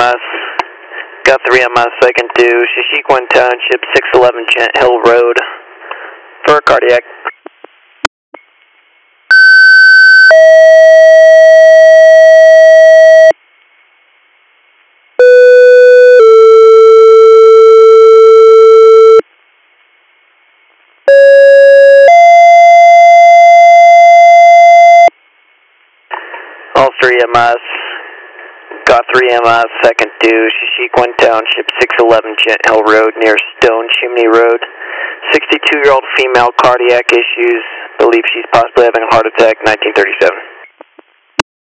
EMS. Got 3 EMS, second to Shishikwan Township, 611 Gent Hill Road for cardiac. All 3 EMS. Got 3 EMS, second to Shishikwan Township, 611 Gent Hill Road near Stone Chimney Road. 62-year-old female, cardiac issues. Believe she's possibly having a heart attack, 1937.